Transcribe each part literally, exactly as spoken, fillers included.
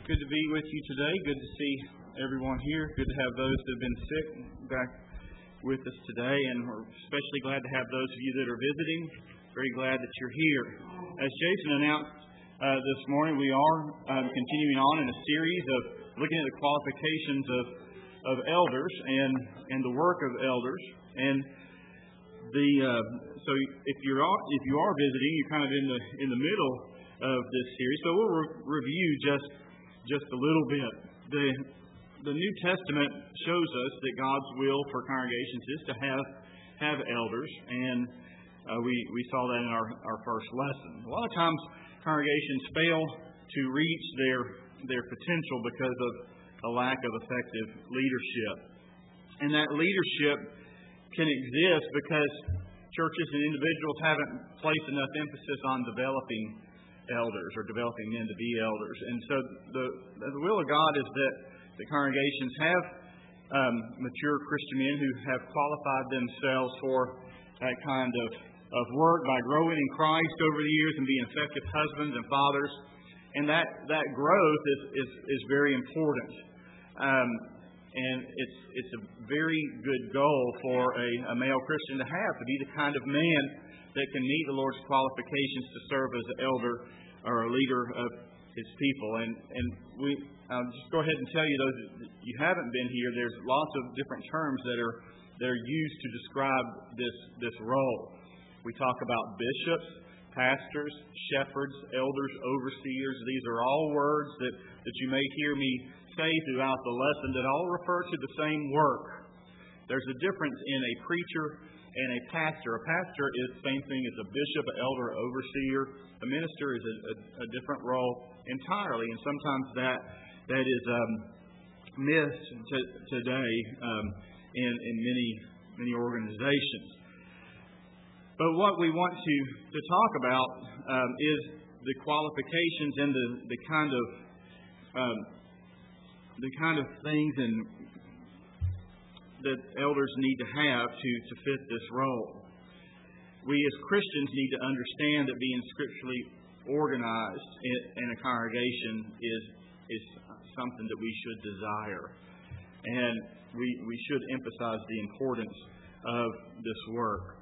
Good to be with you today. Good to see everyone here. Good to have those that have been sick back with us today. And we're especially glad to have those of you that are visiting. Very glad that you're here. As Jason announced uh, this morning, we are um, continuing on in a series of looking at the qualifications of, of elders and, and the work of elders. And the uh, so if you're if you are visiting, you're kind of in the in the middle of this series. So we'll re- review just just a little bit. The the New Testament shows us that God's will for congregations is to have have elders, and uh, we we saw that in our, our first lesson. A lot of times congregations fail to reach their their potential because of a lack of effective leadership. And that leadership can exist because churches and individuals haven't placed enough emphasis on developing elders or developing men to be elders. And so the, the will of God is that the congregations have um, mature Christian men who have qualified themselves for that kind of, of work by growing in Christ over the years and being effective husbands and fathers. And that, that growth is, is, is very important. Um, and it's it's a very good goal for a, a male Christian to have, to be the kind of man that can meet the Lord's qualifications to serve as an elder or a leader of His people. And and we I'll just go ahead and tell you, those that you haven't been here, there's lots of different terms that are that are used to describe this this role. We talk about bishops, pastors, shepherds, elders, overseers. These are all words that, that you may hear me say throughout the lesson that all refer to the same work. There's a difference in a preacher and a pastor. A pastor is the same thing as a bishop, an elder, an overseer. A minister is a, a, a different role entirely, and sometimes that that is um, missed t- today um, in, in many many organizations. But what we want to, to talk about um, is the qualifications and the, the kind of um, the kind of things and that elders need to have to, to fit this role. We as Christians need to understand that being scripturally organized in, in a congregation is is something that we should desire. And we, we should emphasize the importance of this work.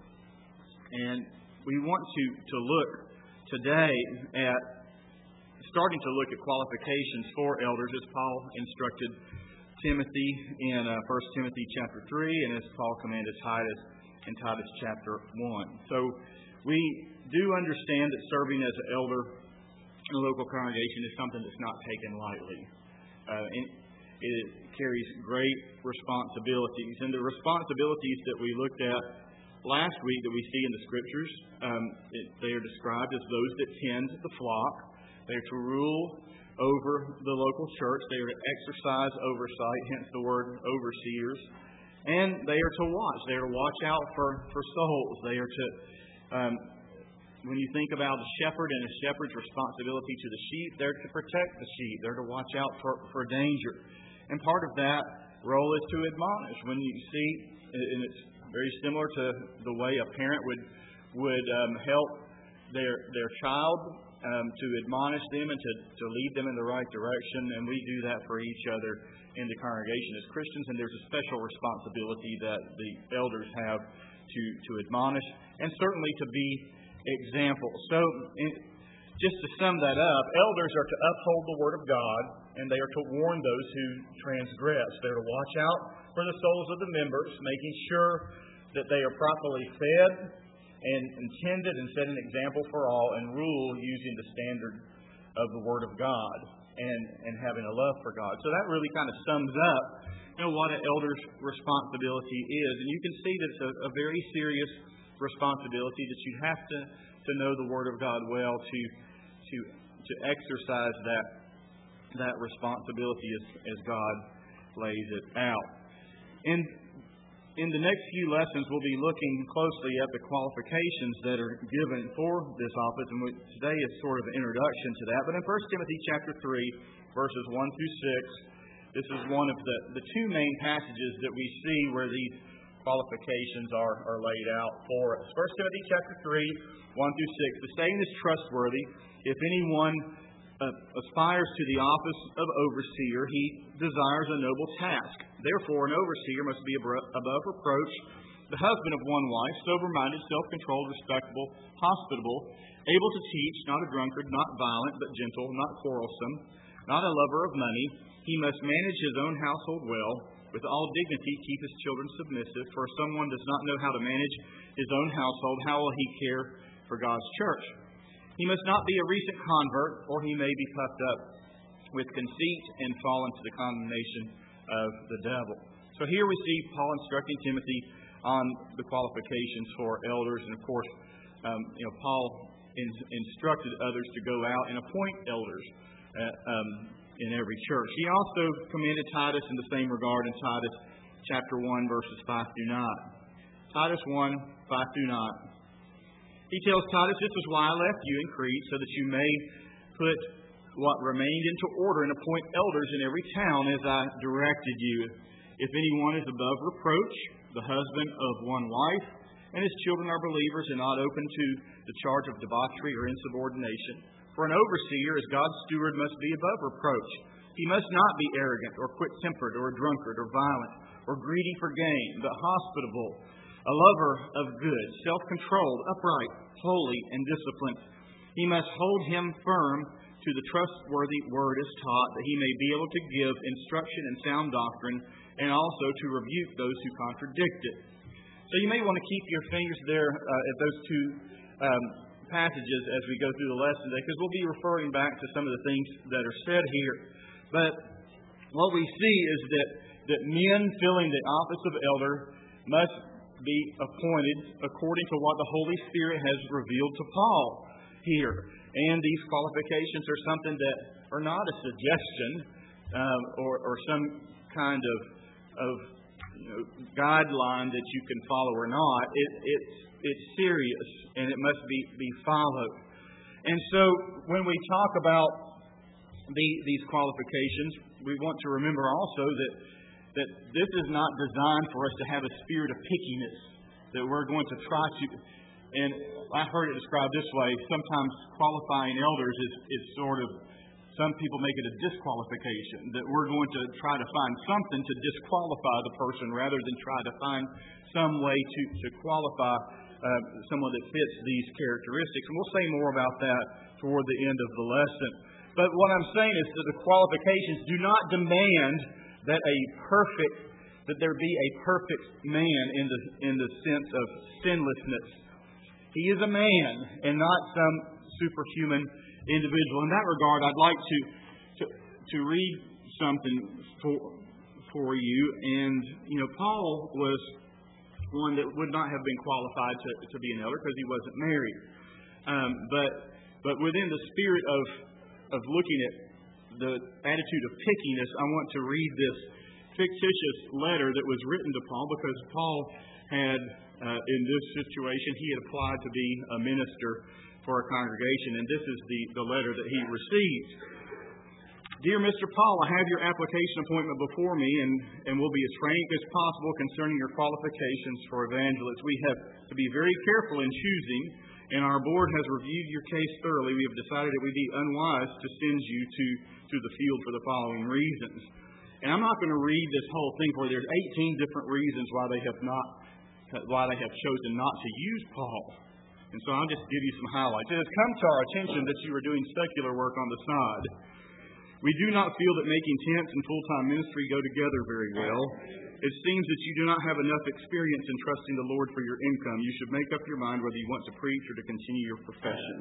And we want to, to look today at starting to look at qualifications for elders as Paul instructed Timothy in uh, First Timothy chapter three, and as Paul commanded Titus in Titus chapter one. So we do understand that serving as an elder in a local congregation is something that's not taken lightly. Uh, and it carries great responsibilities. And the responsibilities that we looked at last week that we see in the Scriptures, um, it, they are described as those that tend the flock. They are to rule over the local church. They are to exercise oversight, hence the word overseers. And they are to watch. They are to watch out for, for souls. They are to, um, when you think about a shepherd and a shepherd's responsibility to the sheep, they're to protect the sheep. They're to watch out for, for danger. And part of that role is to admonish. When you see, and it's very similar to the way a parent would would um, help their their child um, to admonish them and to, to lead them in the right direction, and we do that for each other in the congregation as Christians. And there's a special responsibility that the elders have to to admonish and certainly to be examples. So, in, just to sum that up, elders are to uphold the Word of God, and they are to warn those who transgress. They're to watch out for the souls of the members, making sure that they are properly fed and intended and set an example for all, and rule using the standard of the Word of God and, and having a love for God. So that really kind of sums up, you know, what an elder's responsibility is. And you can see that it's a, a very serious responsibility, that you have to, to know the Word of God well to to to exercise that that responsibility as, as God lays it out. And in the next few lessons, we'll be looking closely at the qualifications that are given for this office, and we, today is sort of an introduction to that. But in First Timothy chapter three, verses one through six, this is one of the, the two main passages that we see where these qualifications are, are laid out for us. First Timothy chapter three, one through six. The saying is trustworthy. If anyone uh, aspires to the office of overseer, he desires a noble task. Therefore, an overseer must be above reproach, the husband of one wife, sober-minded, self-controlled, respectable, hospitable, able to teach, not a drunkard, not violent, but gentle, not quarrelsome, not a lover of money. He must manage his own household well, with all dignity keep his children submissive. For if someone does not know how to manage his own household, how will he care for God's church? He must not be a recent convert, or he may be puffed up with conceit and fall into the condemnation of the devil. So here we see Paul instructing Timothy on the qualifications for elders, and of course, um, you know, Paul in, instructed others to go out and appoint elders uh, um, in every church. He also commanded Titus in the same regard in Titus chapter one, verses five through nine. Titus one, five through nine. He tells Titus, "This is why I left you in Crete, so that you may put what remained into order and appoint elders in every town as I directed you. If anyone is above reproach, the husband of one wife, and his children are believers and not open to the charge of debauchery or insubordination. For an overseer, as God's steward, must be above reproach. He must not be arrogant or quick-tempered or a drunkard or violent or greedy for gain, but hospitable, a lover of good, self-controlled, upright, holy, and disciplined. He must hold him firm to the trustworthy word as taught, that he may be able to give instruction in sound doctrine, and also to rebuke those who contradict it." So you may want to keep your fingers there uh, at those two um, passages as we go through the lesson today, because we'll be referring back to some of the things that are said here. But what we see is that, that men filling the office of elder must be appointed according to what the Holy Spirit has revealed to Paul here. And these qualifications are something that are not a suggestion um, or, or some kind of, of you know, guideline that you can follow or not. It, it's, it's serious, and it must be, be followed. And so when we talk about the, these qualifications, we want to remember also that, that this is not designed for us to have a spirit of pickiness, that we're going to try to... And I heard it described this way: sometimes qualifying elders is, is sort of, some people make it a disqualification, that we're going to try to find something to disqualify the person rather than try to find some way to, to qualify uh, someone that fits these characteristics. And we'll say more about that toward the end of the lesson. But what I'm saying is that the qualifications do not demand that a perfect, that there be a perfect man in the, in the sense of sinlessness. He is a man and not some superhuman individual. In that regard, I'd like to to, to read something for, for you. And, you know, Paul was one that would not have been qualified to, to be an elder because he wasn't married. Um, but but within the spirit of of looking at the attitude of pickiness, I want to read this fictitious letter that was written to Paul, because Paul had, uh, in this situation, he had applied to be a minister for a congregation, and this is the, the letter that he received. "Dear Mister Paul, I have your application appointment before me, and, and will be as frank as possible concerning your qualifications for evangelists. We have to be very careful in choosing, and our board has reviewed your case thoroughly. We have decided it would be unwise to send you to, to the field for the following reasons." And I'm not going to read this whole thing for you. There's eighteen different reasons why they have not, why they have chosen not to use Paul. And so I'll just give you some highlights. It has come to our attention that you are doing secular work on the side. We do not feel that making tents and full-time ministry go together very well. It seems that you do not have enough experience in trusting the Lord for your income. You should make up your mind whether you want to preach or to continue your profession.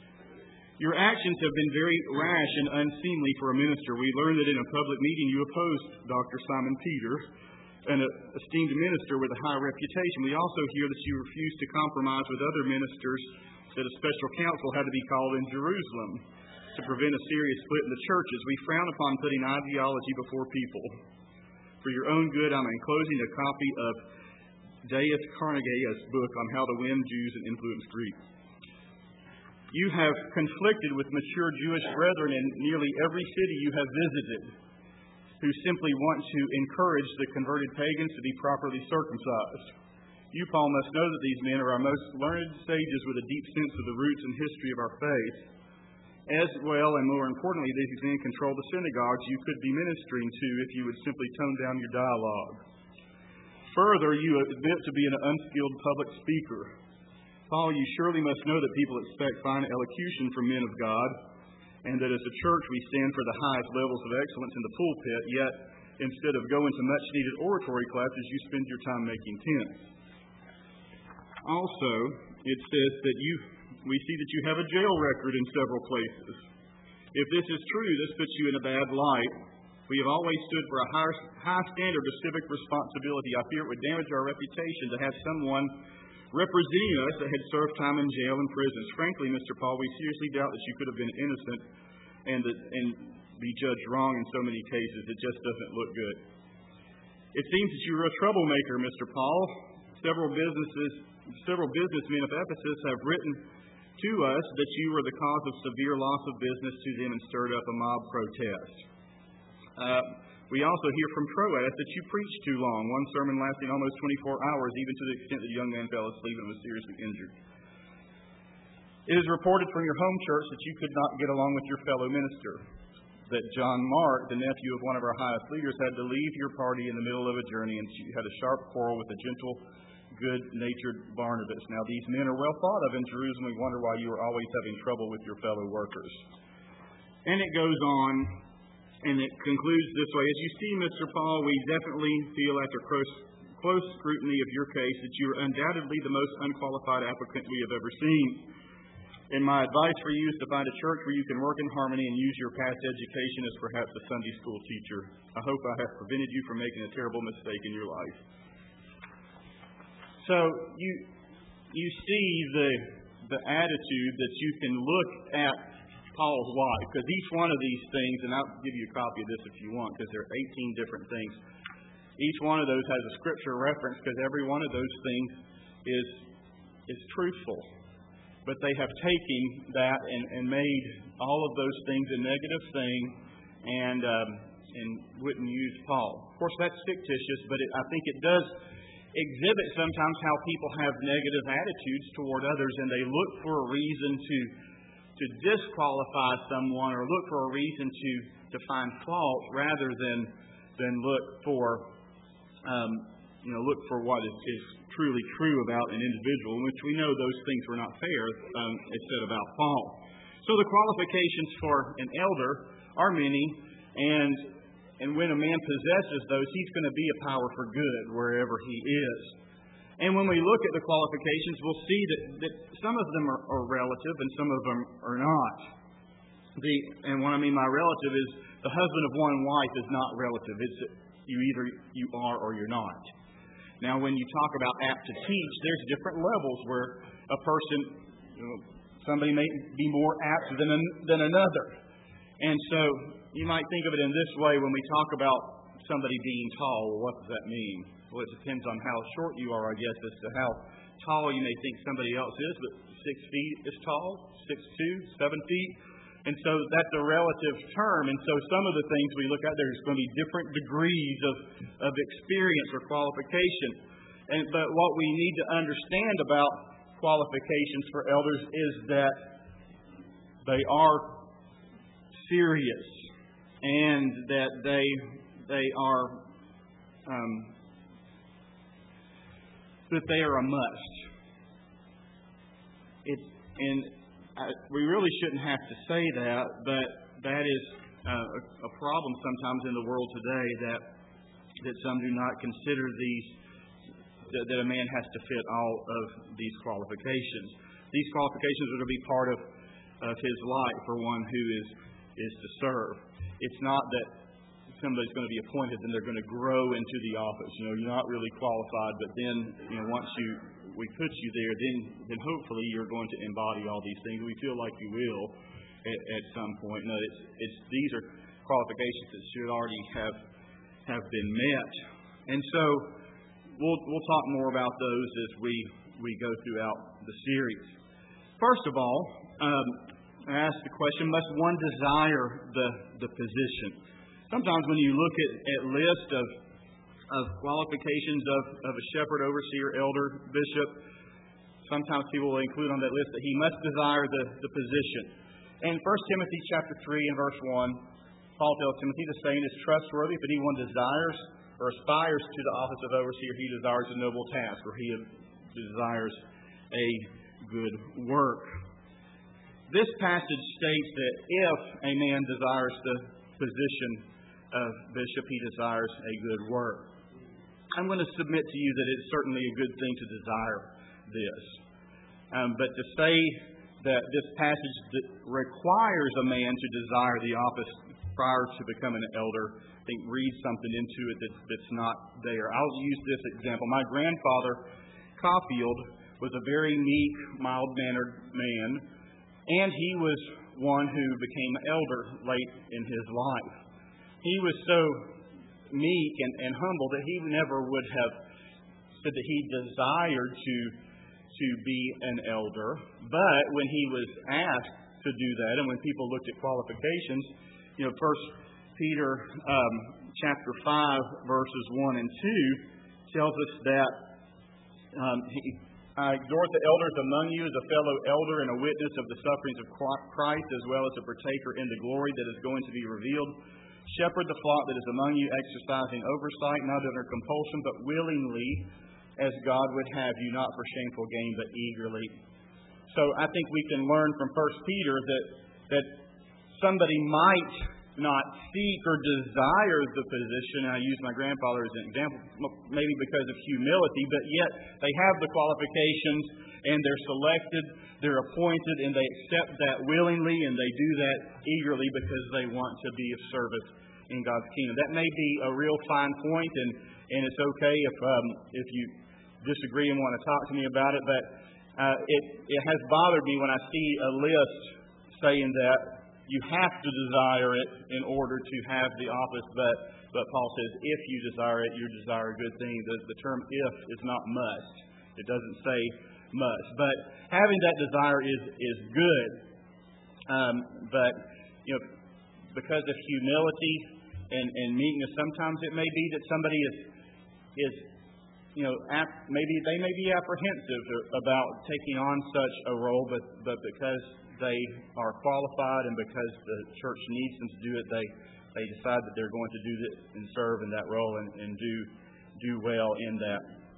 Your actions have been very rash and unseemly for a minister. We learned that in a public meeting you opposed Doctor Simon Peter, an esteemed minister with a high reputation. We also hear that you refused to compromise with other ministers, that a special council had to be called in Jerusalem to prevent a serious split in the churches. We frown upon putting ideology before people. For your own good, I'm enclosing a copy of Deus Carnegie's book on how to win Jews and influence Greeks. You have conflicted with mature Jewish brethren in nearly every city you have visited, who simply want to encourage the converted pagans to be properly circumcised. You, Paul, must know that these men are our most learned sages with a deep sense of the roots and history of our faith. As well, and more importantly, these men control the synagogues you could be ministering to if you would simply tone down your dialogue. Further, you admit to be an unskilled public speaker. Paul, you surely must know that people expect fine elocution from men of God, and that as a church we stand for the highest levels of excellence in the pulpit, yet instead of going to much-needed oratory classes, you spend your time making tents. Also, it says that you, we see that you have a jail record in several places. If this is true, this puts you in a bad light. We have always stood for a high, high standard of civic responsibility. I fear it would damage our reputation to have someone representing us that had served time in jail and prisons. Frankly, Mister Paul, we seriously doubt that you could have been innocent and, that, and be judged wrong in so many cases. It just doesn't look good. It seems that you were a troublemaker, Mister Paul. Several businesses, several businessmen of Ephesus have written to us that you were the cause of severe loss of business to them and stirred up a mob protest. Uh, we also hear from Troas that you preached too long, one sermon lasting almost twenty-four hours, even to the extent that a young man fell asleep and was seriously injured. It is reported from your home church that you could not get along with your fellow minister, that John Mark, the nephew of one of our highest leaders, had to leave your party in the middle of a journey, and you had a sharp quarrel with the gentle, good-natured Barnabas. Now, these men are well thought of in Jerusalem. We wonder why you are always having trouble with your fellow workers. And it goes on, and it concludes this way. As you see, Mister Paul, we definitely feel after close, close scrutiny of your case that you are undoubtedly the most unqualified applicant we have ever seen. And my advice for you is to find a church where you can work in harmony and use your past education as perhaps a Sunday school teacher. I hope I have prevented you from making a terrible mistake in your life. So you you see the the attitude that you can look at Paul's life, because each one of these things, and I'll give you a copy of this if you want, because there are eighteen different things. Each one of those has a scripture reference, because every one of those things is is truthful. But they have taken that and, and made all of those things a negative thing, and um, and wouldn't use Paul. Of course, that's fictitious, but it, I think it does exhibit sometimes how people have negative attitudes toward others, and they look for a reason to to disqualify someone or look for a reason to, to find fault rather than than look for um, you know look for what is, is truly true about an individual, which we know those things were not fair, um, it said about Paul. So the qualifications for an elder are many, and and when a man possesses those, he's going to be a power for good wherever he is. And when we look at the qualifications, we'll see that, that some of them are, are relative and some of them are not. The and what I mean by relative is the husband of one wife is not relative. It's you either you are or you're not. Now, when you talk about apt to teach, there's different levels where a person, you know, somebody may be more apt than than another. And so you might think of it in this way when we talk about somebody being tall. Well, what does that mean? Well, it depends on how short you are, I guess, as to how tall you may think somebody else is. But six feet is tall, six two, seven feet. And so that's a relative term. And so some of the things we look at, there's going to be different degrees of, of experience or qualification. And, but what we need to understand about qualifications for elders is that they are serious and that they they are um, that they are a must. It and I, we really shouldn't have to say that, but that is uh, a, a problem sometimes in the world today, that that some do not consider these that, that a man has to fit all of these qualifications. These qualifications are to be part of of his life for one who is is to serve. It's not that somebody's going to be appointed and they're going to grow into the office. You know, you're not really qualified, but then, you know, once you we put you there, then then hopefully you're going to embody all these things. We feel like you will at, at some point. No, it's it's these are qualifications that should already have have been met. And so we'll we'll talk more about those as we we go throughout the series. First of all, um, I ask the question, must one desire the, the position? Sometimes when you look at, at list of of qualifications of, of a shepherd, overseer, elder, bishop, sometimes people will include on that list that he must desire the, the position. In First Timothy chapter three and verse one, Paul tells Timothy, the saying is trustworthy. If anyone desires or aspires to the office of overseer, he desires a noble task, or he desires a good work. This passage states that if a man desires the position of bishop, he desires a good work. I'm going to submit to you that it's certainly a good thing to desire this. Um, but to say that this passage that requires a man to desire the office prior to becoming an elder, I think reads something into it that, that's not there. I'll use this example. My grandfather, Caulfield, was a very meek, mild-mannered man, and he was one who became elder late in his life. He was so meek and, and humble that he never would have said that he desired to to be an elder. But when he was asked to do that, and when people looked at qualifications, you know, First Peter um, chapter five, verses one and two tells us that um, he, I exhort the elders among you as a fellow elder and a witness of the sufferings of Christ, as well as a partaker in the glory that is going to be revealed. Shepherd the flock that is among you, exercising oversight, not under compulsion, but willingly, as God would have you, not for shameful gain, but eagerly. So I think we can learn from First Peter that that somebody might not seek or desire the position. I use my grandfather as an example, maybe because of humility, but yet they have the qualifications and they're selected, they're appointed, and they accept that willingly, and they do that eagerly because they want to be of service in God's kingdom. That may be a real fine point, and, and it's okay if um, if you disagree and want to talk to me about it, but uh, it, it has bothered me when I see a list saying that you have to desire it in order to have the office, but but Paul says if you desire it, you desire a good thing. The, the term if is not must. It doesn't say must. But having that desire is, is good. Um, but, you know, because of humility and, and meekness, sometimes it may be that somebody is, is you know, ap- maybe they may be apprehensive about taking on such a role, but, but because they are qualified and because the church needs them to do it, they, they decide that they're going to do this and serve in that role and, and do do well in that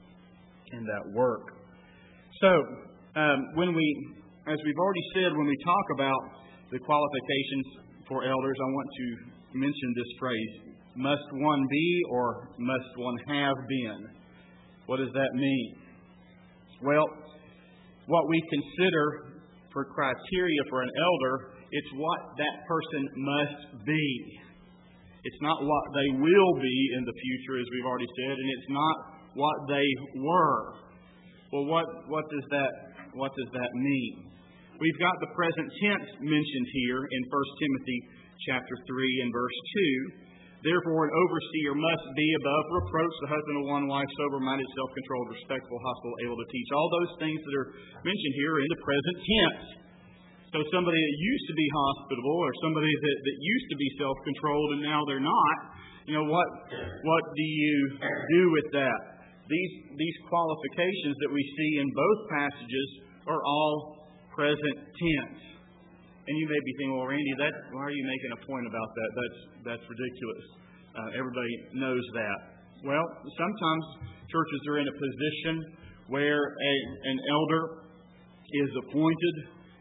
in that work. So, um, when we, as we've already said, when we talk about the qualifications for elders, I want to mention this phrase: "Must one be or must one have been?" What does that mean? Well, what we consider for criteria for an elder, it's what that person must be. It's not what they will be in the future, as we've already said, and it's not what they were. Well, what what does that what does that mean? We've got the present tense mentioned here in First Timothy chapter three and verse two. Therefore, an overseer must be above reproach, the husband of one wife, sober-minded, self-controlled, respectful, hospitable, able to teach. All those things that are mentioned here are in the present tense. So somebody that used to be hospitable, or somebody that, that used to be self-controlled and now they're not, you know, what what do you do with that? These these qualifications that we see in both passages are all present tense. And you may be thinking, well, Randy, that, why are you making a point about that? That's that's ridiculous. Uh, everybody knows that. Well, sometimes churches are in a position where a, an elder is appointed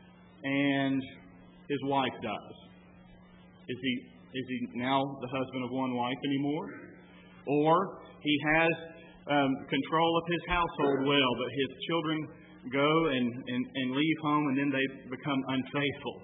and his wife dies. Is he is he now the husband of one wife anymore? Or he has um, control of his household well, but his children go and, and, and leave home, and then they become unfaithful.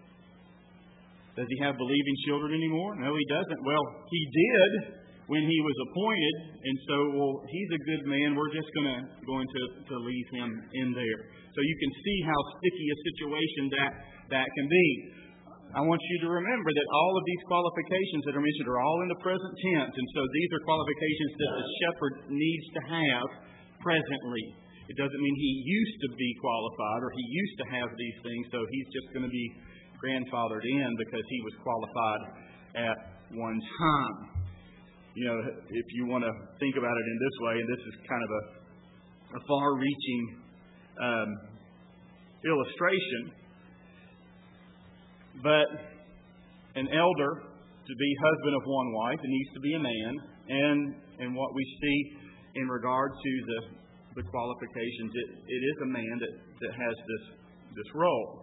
Does he have believing children anymore? No, he doesn't. Well, he did when he was appointed, and so, well, he's a good man. We're just going to going to, to leave him in there. So you can see how sticky a situation that, that can be. I want you to remember that all of these qualifications that are mentioned are all in the present tense, and so these are qualifications that the shepherd needs to have presently. It doesn't mean he used to be qualified or he used to have these things, so he's just going to be grandfathered in because he was qualified at one time. You know, if you want to think about it in this way, and this is kind of a, a far-reaching um, illustration, But an elder, to be husband of one wife, it needs to be a man. And and what we see in regard to the the qualifications, it, it is a man that, that has this this role.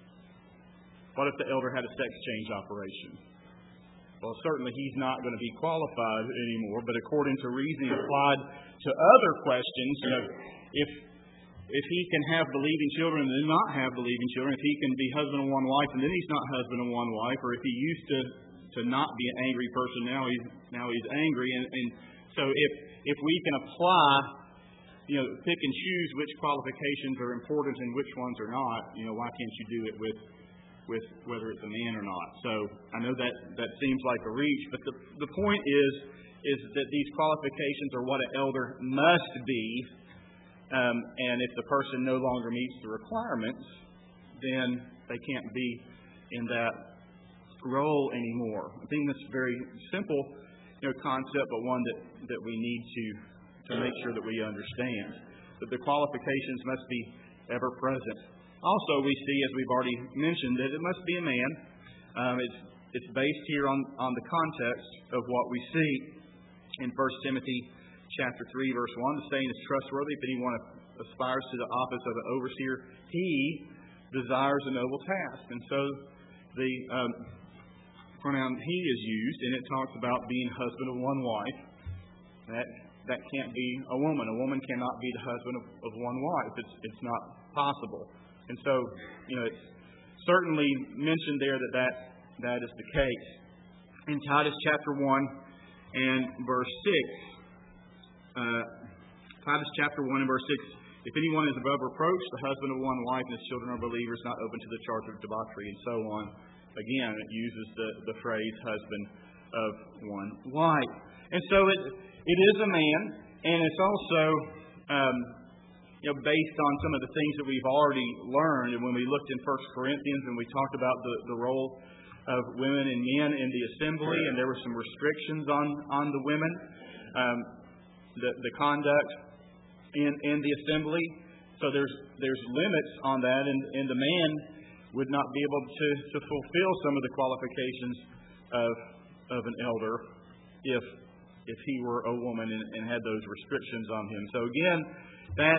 What if the elder had a sex change operation? Well, certainly he's not going to be qualified anymore, but according to reasoning applied to other questions, you know, if if he can have believing children and then not have believing children, if he can be husband of one wife and then he's not husband of one wife, or if he used to, to not be an angry person, now he's now he's angry. And, and so if if we can apply, you know, pick and choose which qualifications are important and which ones are not, you know, why can't you do it with with whether it's a man or not? So I know that that seems like a reach, but the the point is is that these qualifications are what an elder must be, um, and if the person no longer meets the requirements, then they can't be in that role anymore. I think that's a very simple, you know, concept, but one that, that we need to to make sure that we understand. That the qualifications must be ever present. Also, we see, as we've already mentioned, that it must be a man. Um, it's it's based here on, on the context of what we see in First Timothy chapter three, verse one. The saying is trustworthy. If anyone aspires to the office of an overseer, he desires a noble task. And so the um, pronoun he is used, and it talks about being husband of one wife. That that can't be a woman. A woman cannot be the husband of, of one wife. It's it's not possible. And so, you know, it's certainly mentioned there that that, that is the case. In Titus chapter one and verse six, uh, Titus chapter one and verse six, if anyone is above reproach, the husband of one wife and his children are believers, not open to the charge of debauchery, and so on. Again, it uses the, the phrase husband of one wife. And so it it is a man, and it's also um, you know, based on some of the things that we've already learned. And when we looked in First Corinthians and we talked about the, the role of women and men in the assembly, and there were some restrictions on, on the women, um, the, the conduct in, in the assembly. So there's there's limits on that, and, and the man would not be able to, to fulfill some of the qualifications of of an elder if if he were a woman and, and had those restrictions on him. So again, that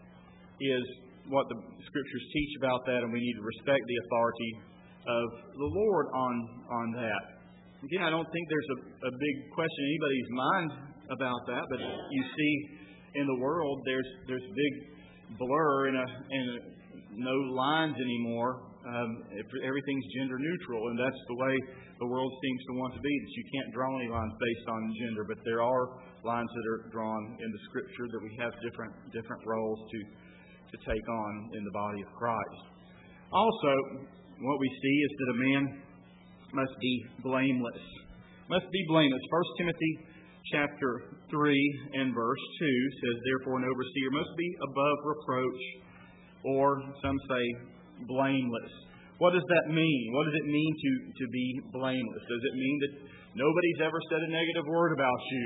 is what the Scriptures teach about that, and we need to respect the authority of the Lord on on that. Again, I don't think there's a, a big question in anybody's mind about that, but you see in the world there's there's big blur and, a, and a, no lines anymore. Um, everything's gender neutral, and that's the way the world seems to want to be. That you can't draw any lines based on gender, but there are lines that are drawn in the Scripture that we have different different roles to to take on in the body of Christ. Also, what we see is that a man must be blameless. Must be blameless. First Timothy chapter three and verse two says, "Therefore an overseer must be above reproach," or some say blameless. What does that mean? What does it mean to, to be blameless? Does it mean that nobody's ever said a negative word about you?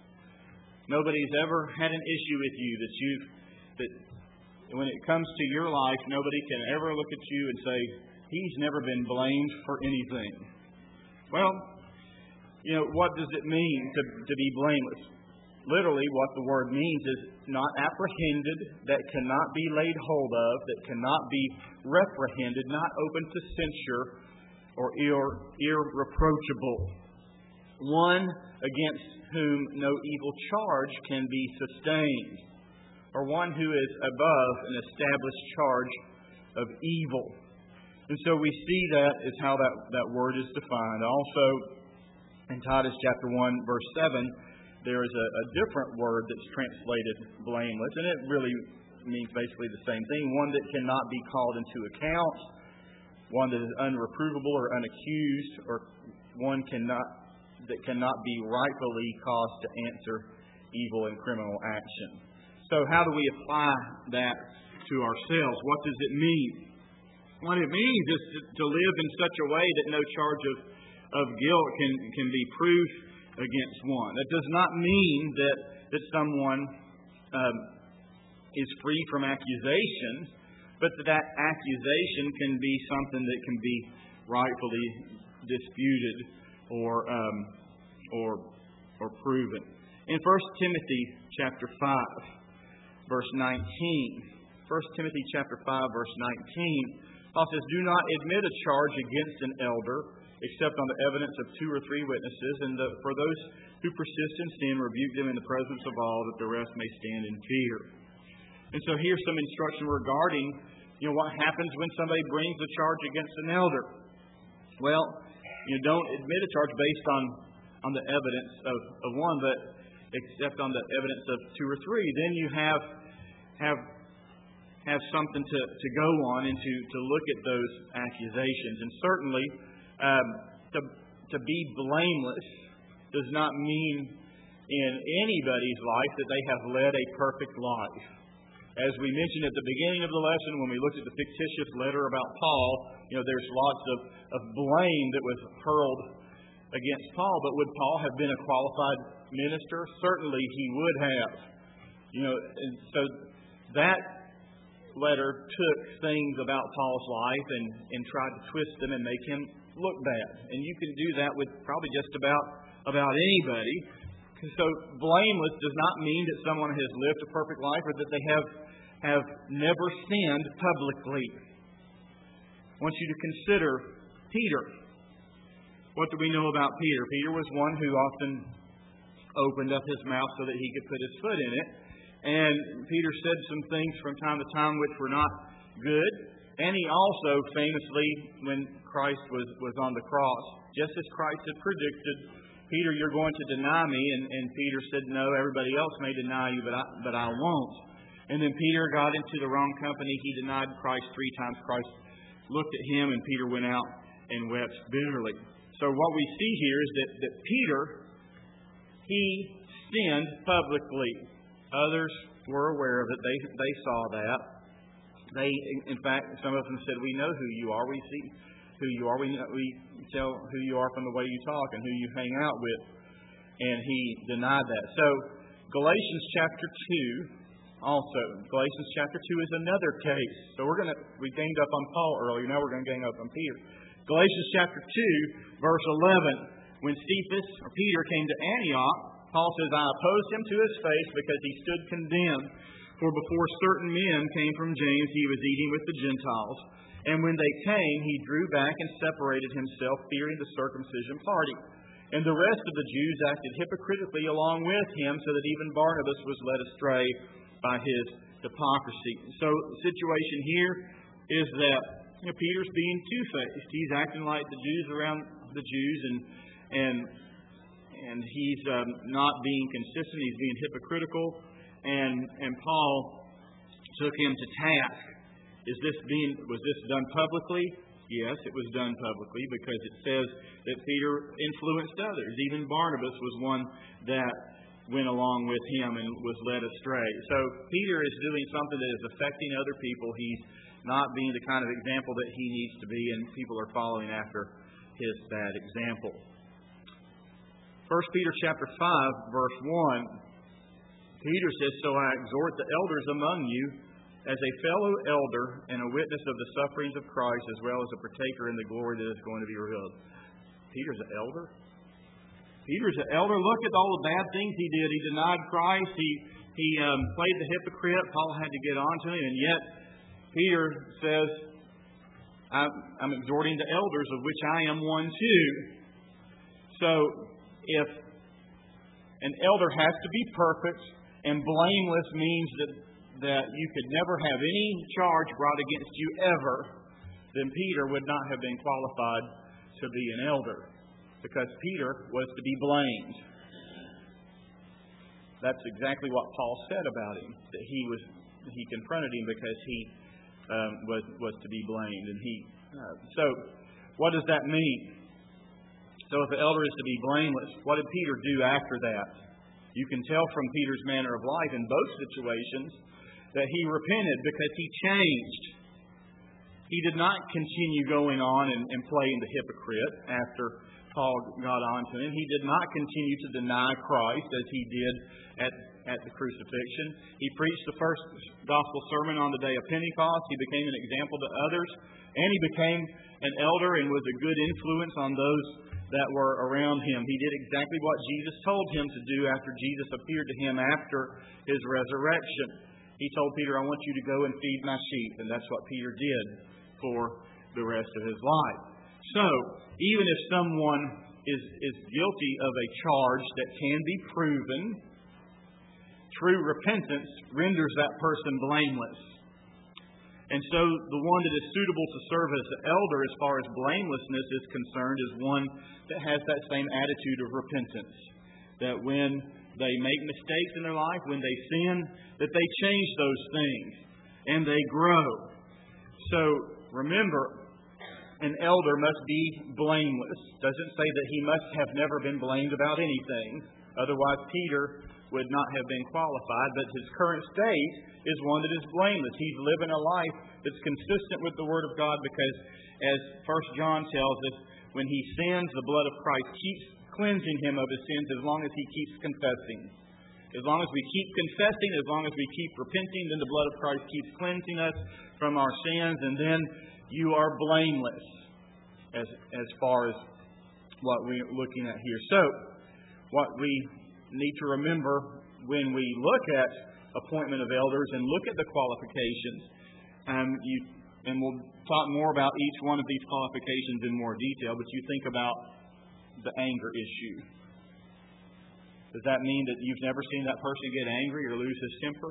Nobody's ever had an issue with you that you've that when it comes to your life, nobody can ever look at you and say, he's never been blamed for anything. Well, you know, what does it mean to, to be blameless? Literally, what the word means is not apprehended, that cannot be laid hold of, that cannot be reprehended, not open to censure, or ir- irreproachable. One against whom no evil charge can be sustained, or one who is above an established charge of evil. And so we see that is how that, that word is defined. Also, in Titus chapter one, verse seven, there is a, a different word that's translated blameless, and it really means basically the same thing. One that cannot be called into account, one that is unreprovable or unaccused, or one cannot that cannot be rightfully caused to answer evil and criminal action. So how do we apply that to ourselves? What does it mean? What it means is to, to live in such a way that no charge of, of guilt can, can be proved against one. That does not mean that, that someone um, is free from accusation, but that, that accusation can be something that can be rightfully disputed or um, or or proven. In First Timothy chapter five, verse nineteen, First Timothy chapter five, verse nineteen, Paul says, "Do not admit a charge against an elder, except on the evidence of two or three witnesses, and the, for those who persist in sin, rebuke them in the presence of all, that the rest may stand in fear." And so here's some instruction regarding, you know, what happens when somebody brings a charge against an elder. Well, you don't admit a charge based on, on the evidence of, of one, but except on the evidence of two or three. Then you have have have something to, to go on and to, to look at those accusations. And certainly, um, to to be blameless does not mean in anybody's life that they have led a perfect life. As we mentioned at the beginning of the lesson, when we looked at the fictitious letter about Paul, you know, there's lots of, of blame that was hurled against Paul. But would Paul have been a qualified minister? Certainly he would have. You know, and so that letter took things about Paul's life and, and tried to twist them and make him look bad. And you can do that with probably just about, about anybody. So blameless does not mean that someone has lived a perfect life or that they have have never sinned publicly. I want you to consider Peter. What do we know about Peter? Peter was one who often opened up his mouth so that he could put his foot in it. And Peter said some things from time to time which were not good. And he also famously, when Christ was, was on the cross, just as Christ had predicted, "Peter, you're going to deny me." And, and Peter said, "No, everybody else may deny you, but I, but I won't." And then Peter got into the wrong company. He denied Christ three times. Christ looked at him, and Peter went out and wept bitterly. So what we see here is that, that Peter, he sinned publicly. Others were aware of it. They, they saw that. They, in fact, some of them said, "We know who you are. We see who you are. We, know, we tell who you are from the way you talk and who you hang out with." And he denied that. So Galatians chapter two also. Galatians chapter two is another case. So we're going to, we ganged up on Paul earlier. Now we're going to gang up on Peter. Galatians chapter two, verse eleven. When Cephas, or Peter, came to Antioch, Paul says, "I opposed him to his face because he stood condemned. For before certain men came from James, he was eating with the Gentiles. And when they came, he drew back and separated himself, fearing the circumcision party. And the rest of the Jews acted hypocritically along with him, so that even Barnabas was led astray by his hypocrisy." So the situation here is that, you know, Peter's being two-faced. He's acting like the Jews around the Jews, and and and he's um, not being consistent. He's being hypocritical, and and Paul took him to task. Is this being was this done publicly? Yes, it was done publicly, because it says that Peter influenced others. Even Barnabas was one that went along with him and was led astray. So Peter is doing something that is affecting other people. He's not being the kind of example that he needs to be, and people are following after his bad example. First Peter chapter five, verse one, Peter says, "So I exhort the elders among you, as a fellow elder and a witness of the sufferings of Christ, as well as a partaker in the glory that is going to be revealed." Peter's an elder? Peter's an elder. Look at all the bad things he did. He denied Christ. He he um, played the hypocrite. Paul had to get on to him. And yet, Peter says, I'm, I'm exhorting the elders, of which I am one too. So, if an elder has to be perfect, and blameless means that, that you could never have any charge brought against you ever, then Peter would not have been qualified to be an elder, because Peter was to be blamed. That's exactly what Paul said about him, that he was he confronted him because he um, was was to be blamed. And he uh, so what does that mean? So if the elder is to be blameless, what did Peter do after that? You can tell from Peter's manner of life in both situations that he repented, because he changed. He did not continue going on and, and playing the hypocrite after Paul got on to him. He did not continue to deny Christ as he did at, at the crucifixion. He preached the first gospel sermon on the day of Pentecost. He became an example to others And he became an elder and was a good influence on those that were around him. He did exactly what Jesus told him to do after Jesus appeared to him after his resurrection. He told Peter, I want you to go and feed my sheep. And that's what Peter did for the rest of his life. So, even if someone is, is guilty of a charge that can be proven, true repentance renders that person blameless. And so the one that is suitable to serve as an elder as far as blamelessness is concerned is one that has that same attitude of repentance. That when they make mistakes in their life, when they sin, that they change those things and they grow. So remember, an elder must be blameless. Doesn't say that he must have never been blamed about anything. Otherwise, Peter would not have been qualified. But his current state is one that is blameless. He's living a life that's consistent with the Word of God because, as First John tells us, when he sins, the blood of Christ keeps cleansing him of his sins as long as he keeps confessing. As long as we keep confessing, as long as we keep repenting, then the blood of Christ keeps cleansing us from our sins, and then you are blameless as as far as what we're looking at here. So, what we need to remember when we look at appointment of elders and look at the qualifications, um, you, and we'll talk more about each one of these qualifications in more detail, but you think about the anger issue. Does that mean that you've never seen that person get angry or lose his temper?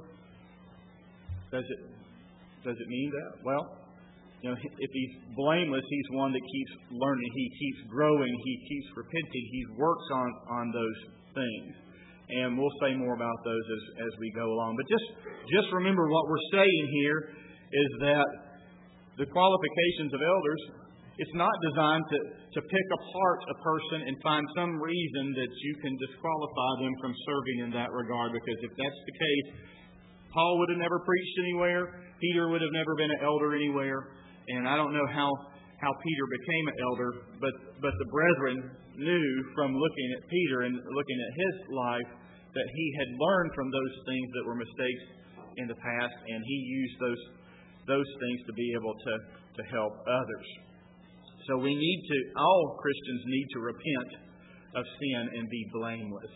Does it, does it mean that? Well, you know, if he's blameless, he's one that keeps learning, he keeps growing, he keeps repenting, he works on, on those things. And we'll say more about those as, as we go along. But just, just remember what we're saying here is that the qualifications of elders, it's not designed to, to pick apart a person and find some reason that you can disqualify them from serving in that regard. Because if that's the case, Paul would have never preached anywhere. Peter would have never been an elder anywhere. And I don't know how, how Peter became an elder, but, but the brethren knew from looking at Peter and looking at his life that he had learned from those things that were mistakes in the past, and he used those those things to be able to, to help others. So we need to, all Christians need to repent of sin and be blameless,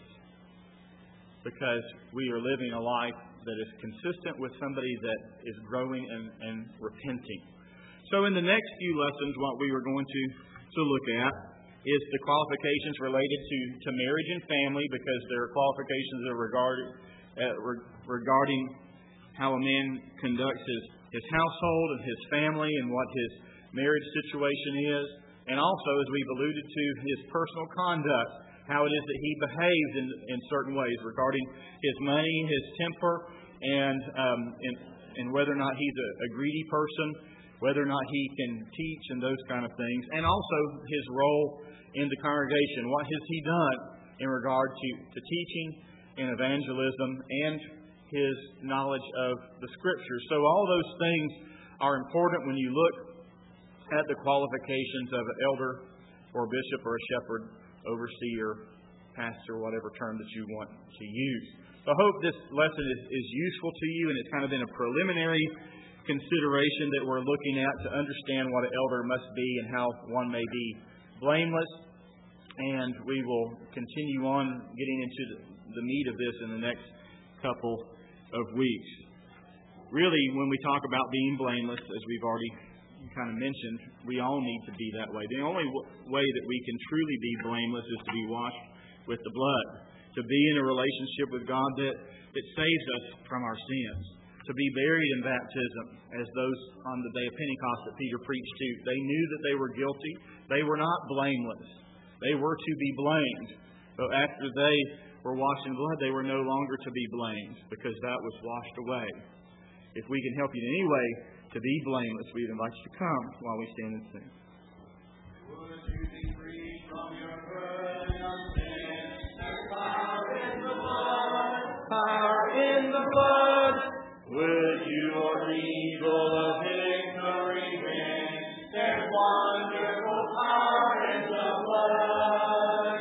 because we are living a life that is consistent with somebody that is growing and, and repenting. So in the next few lessons, what we are going to, to look at is the qualifications related to, to marriage and family, because there are qualifications that are regarded, uh, re- regarding how a man conducts his, his household and his family and what his marriage situation is. And also, as we've alluded to, his personal conduct, how it is that he behaves in, in certain ways regarding his money, his temper, and, um, and, and whether or not he's a, a greedy person, whether or not he can teach and those kind of things. And also his role in the congregation. What has he done in regard to, to teaching and evangelism and his knowledge of the Scriptures. So all those things are important when you look at the qualifications of an elder or a bishop or a shepherd, overseer, pastor, whatever term that you want to use. So I hope this lesson is, is useful to you, and it's kind of been a preliminary consideration that we're looking at to understand what an elder must be and how one may be blameless. And we will continue on getting into the, the meat of this in the next couple of weeks. Really, when we talk about being blameless, as we've already kind of mentioned, we all need to be that way. The only w- way that we can truly be blameless is to be washed with the blood, to be in a relationship with God that, that saves us from our sins, to be buried in baptism, as those on the day of Pentecost that Peter preached to. They knew that they were guilty. They were not blameless. They were to be blamed. But after they were washed in blood, they were no longer to be blamed, because that was washed away. If we can help you in any way to be blameless, we invite you to come while we stand and sing. Would you be free from your